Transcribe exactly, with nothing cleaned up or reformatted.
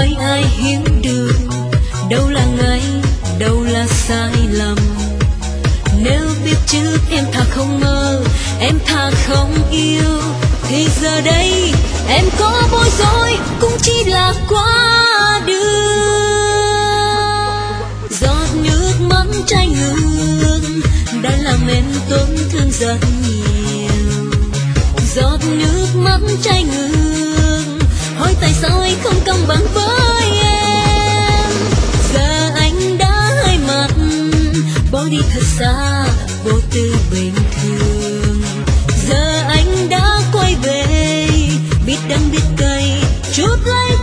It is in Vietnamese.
mấy ai hiểu được đâu là ngay, đâu là sai lầm. Nếu biết trước em thà không mơ, em thà không yêu, thì giờ đây em có bối rối cũng chỉ là quá đưa. Giọt nước mắt trái ngược đã làm em tổn thương rất nhiều. Giọt nước mắt trái ngược, hỏi tại sao anh không công bằng với em. Giờ anh đã hai mặt, bỏ đi thật xa, vô tư bình thường. Giờ anh đã quay về, biết đắng biết cay, chút lấy